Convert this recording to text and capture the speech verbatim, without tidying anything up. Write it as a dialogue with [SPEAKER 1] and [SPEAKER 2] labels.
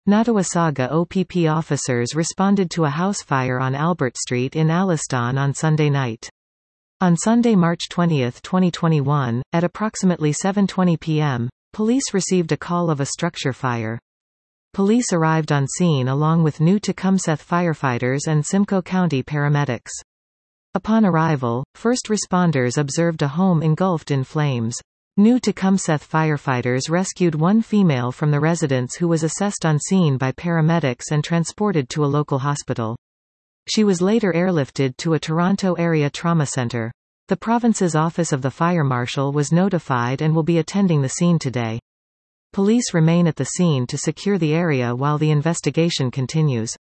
[SPEAKER 1] Nottawasaga O P P officers responded to a house fire on Albert Street in Alliston on Sunday night. On Sunday, March twentieth, twenty twenty-one, at approximately seven twenty p m, police received a call of a structure fire. Police arrived on scene along with New Tecumseth firefighters and Simcoe County paramedics. Upon arrival, first responders observed a home engulfed in flames. New Tecumseth firefighters rescued one female from the residence who was assessed on scene by paramedics and transported to a local hospital. She was later airlifted to a Toronto area trauma center. The province's Office of the Fire Marshal was notified and will be attending the scene today. Police remain at the scene to secure the area while the investigation continues.